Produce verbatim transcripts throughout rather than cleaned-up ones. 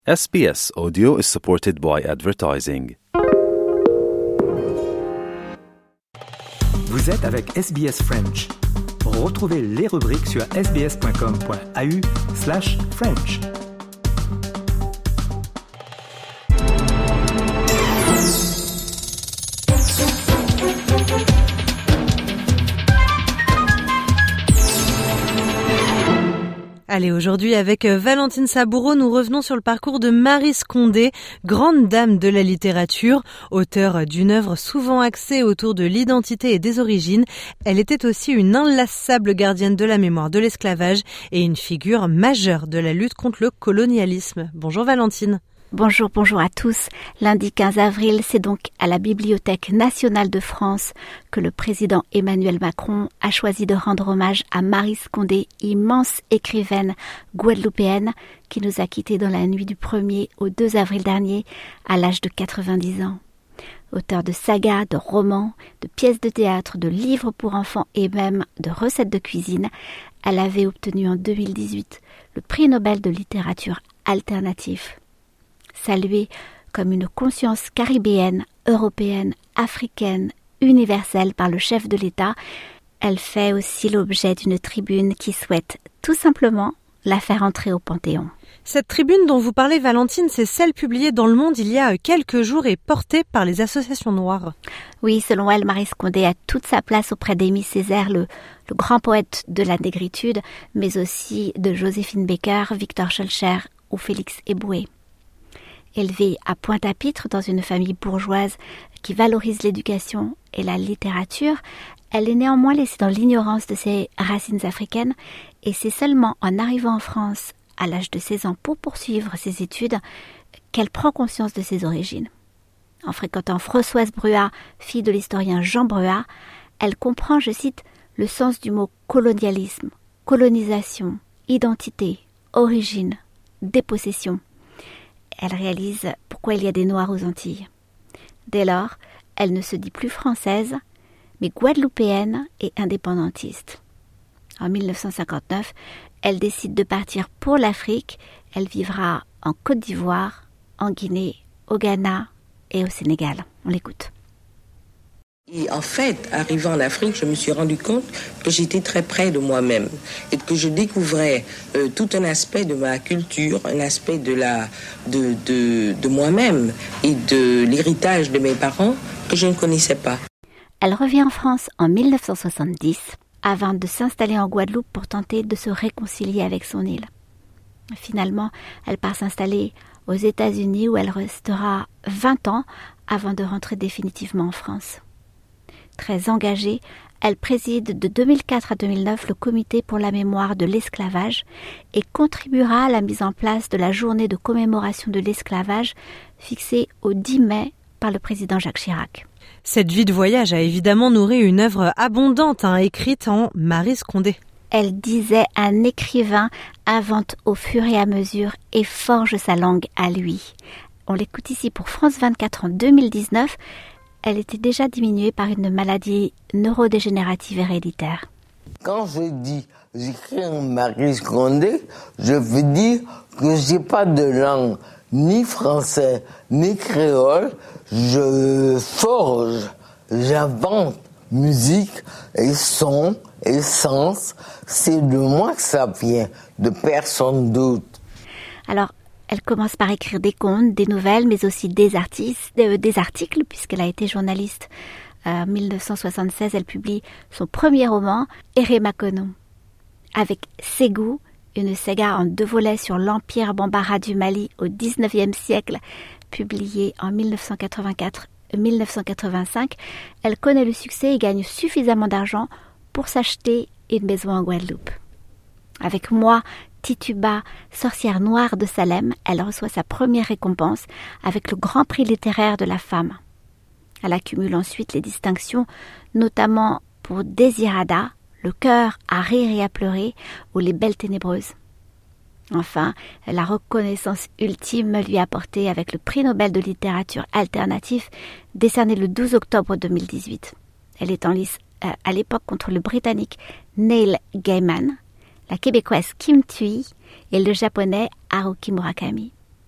S B S Audio is supported by advertising. Vous êtes avec S B S French. Retrouvez les rubriques sur sbs.com.au slash French. Allez, aujourd'hui avec Valentine Saboureau, nous revenons sur le parcours de Maryse Condé, grande dame de la littérature, auteure d'une œuvre souvent axée autour de l'identité et des origines. Elle était aussi une inlassable gardienne de la mémoire de l'esclavage et une figure majeure de la lutte contre le colonialisme. Bonjour Valentine. Bonjour, bonjour à tous. Lundi quinze avril, c'est donc à la Bibliothèque nationale de France que le président Emmanuel Macron a choisi de rendre hommage à Maryse Condé, immense écrivaine guadeloupéenne qui nous a quittés dans la nuit du premier au deux avril dernier à l'âge de quatre-vingt-dix ans. Auteure de sagas, de romans, de pièces de théâtre, de livres pour enfants et même de recettes de cuisine, elle avait obtenu en deux mille dix-huit le prix Nobel de littérature alternative. Saluée comme une conscience caribéenne, européenne, africaine, universelle par le chef de l'État, elle fait aussi l'objet d'une tribune qui souhaite tout simplement la faire entrer au Panthéon. Cette tribune dont vous parlez, Valentine, c'est celle publiée dans Le Monde il y a quelques jours et portée par les associations noires. Oui, selon elle, Maryse Condé a toute sa place auprès d'Aimé Césaire, le, le grand poète de la négritude, mais aussi de Joséphine Baker, Victor Schœlcher ou Félix Éboué. Élevée à Pointe-à-Pitre dans une famille bourgeoise qui valorise l'éducation et la littérature, elle est néanmoins laissée dans l'ignorance de ses racines africaines et c'est seulement en arrivant en France à l'âge de seize ans pour poursuivre ses études qu'elle prend conscience de ses origines. En fréquentant Françoise Bruat, fille de l'historien Jean Bruat, elle comprend, je cite, le sens du mot colonialisme, colonisation, identité, origine, dépossession. Elle réalise pourquoi il y a des Noirs aux Antilles. Dès lors, elle ne se dit plus française, mais guadeloupéenne et indépendantiste. En dix-neuf cent cinquante-neuf, elle décide de partir pour l'Afrique. Elle vivra en Côte d'Ivoire, en Guinée, au Ghana et au Sénégal. On l'écoute. Et en fait, arrivant en Afrique, je me suis rendu compte que j'étais très près de moi-même et que je découvrais euh, tout un aspect de ma culture, un aspect de, la, de, de, de moi-même et de l'héritage de mes parents que je ne connaissais pas. Elle revient en France en dix-neuf cent soixante-dix avant de s'installer en Guadeloupe pour tenter de se réconcilier avec son île. Finalement, elle part s'installer aux États-Unis où elle restera vingt ans avant de rentrer définitivement en France. Très engagée, elle préside de deux mille quatre à deux mille neuf le comité pour la mémoire de l'esclavage et contribuera à la mise en place de la journée de commémoration de l'esclavage fixée au dix mai par le président Jacques Chirac. Cette vie de voyage a évidemment nourri une œuvre abondante, hein, écrite en Maryse Condé. Elle disait « Un écrivain invente au fur et à mesure et forge sa langue à lui ». On l'écoute ici pour France vingt-quatre en deux mille dix-neuf. Elle était déjà diminuée par une maladie neurodégénérative héréditaire. Quand je dis j'écris en Maryse Condé, je veux dire que j'ai pas de langue ni français ni créole. Je forge, j'invente musique et son et sens. C'est de moi que ça vient, de personne d'autre. Alors, elle commence par écrire des contes, des nouvelles, mais aussi des, artistes, euh, des articles, puisqu'elle a été journaliste. En dix-neuf cent soixante-seize, elle publie son premier roman, Eremakono. Avec Ségou, une saga en deux volets sur l'Empire Bambara du Mali au dix-neuvième siècle, publiée en dix-neuf cent quatre-vingt-quatre à dix-neuf cent quatre-vingt-cinq, elle connaît le succès et gagne suffisamment d'argent pour s'acheter une maison en Guadeloupe. Avec Moi, Tituba, sorcière noire de Salem, elle reçoit sa première récompense avec le Grand Prix littéraire de la femme. Elle accumule ensuite les distinctions, notamment pour Désirada, Le cœur à rire et à pleurer ou Les belles ténébreuses. Enfin, la reconnaissance ultime lui est apportée avec le prix Nobel de littérature alternative décerné le douze octobre deux mille dix-huit. Elle est en lice euh, à l'époque contre le Britannique Neil Gaiman, la Québécoise Kim Thuy et le Japonais Haruki Murakami.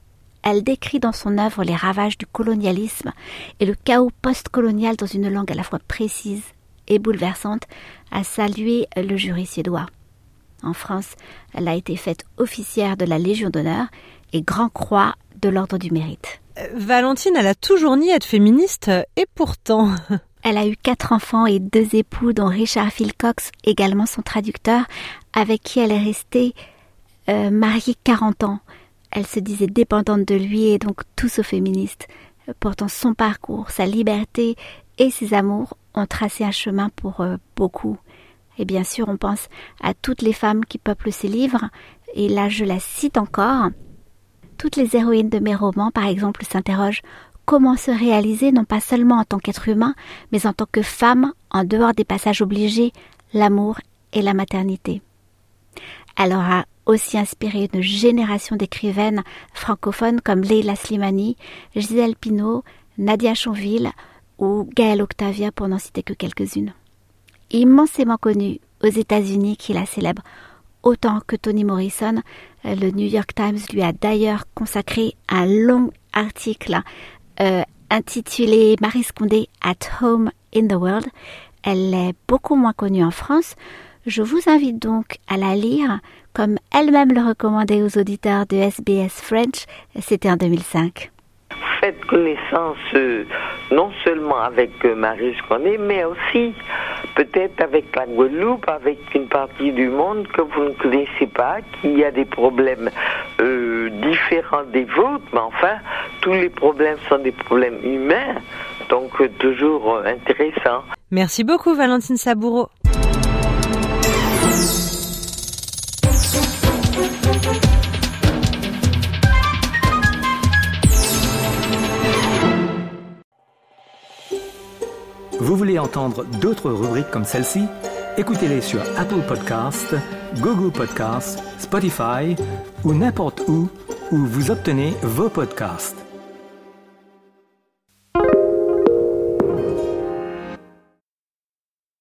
Elle décrit dans son œuvre les ravages du colonialisme et le chaos post-colonial dans une langue à la fois précise et bouleversante, a salué le jury suédois. En France, elle a été faite officière de la Légion d'honneur et Grand Croix de l'Ordre du Mérite. Euh, Valentine, elle a toujours nié être féministe, et pourtant... Elle a eu quatre enfants et deux époux, dont Richard Philcox, également son traducteur, avec qui elle est restée euh, mariée quarante ans. Elle se disait dépendante de lui et donc tout sauf féministe. Pourtant, son parcours, sa liberté et ses amours ont tracé un chemin pour euh, beaucoup. Et bien sûr, on pense à toutes les femmes qui peuplent ses livres. Et là, je la cite encore. Toutes les héroïnes de mes romans, par exemple, s'interrogent comment se réaliser non pas seulement en tant qu'être humain, mais en tant que femme, en dehors des passages obligés, l'amour et la maternité. Elle aura aussi inspiré une génération d'écrivaines francophones comme Leila Slimani, Gisèle Pineau, Nadia Chonville ou Gaëlle Octavia, pour n'en citer que quelques-unes. Immensément connue aux États-Unis, qui la célèbre autant que Toni Morrison, le New York Times lui a d'ailleurs consacré un long article euh, intitulé Maryse Condé at Home in the World. Elle est beaucoup moins connue en France. Je vous invite donc à la lire, comme elle-même le recommandait aux auditeurs de S B S French. C'était en deux mille cinq. Faites connaissance euh, non seulement avec euh, Maryse Condé, mais aussi peut-être avec la Guadeloupe, avec une partie du monde que vous ne connaissez pas, qui a des problèmes euh, différents des vôtres, mais enfin, tous les problèmes sont des problèmes humains, donc euh, toujours euh, intéressant. Merci beaucoup Valentine Saboureau. Vous voulez entendre d'autres rubriques comme celle-ci? Écoutez-les sur Apple Podcasts, Google Podcasts, Spotify ou n'importe où où vous obtenez vos podcasts.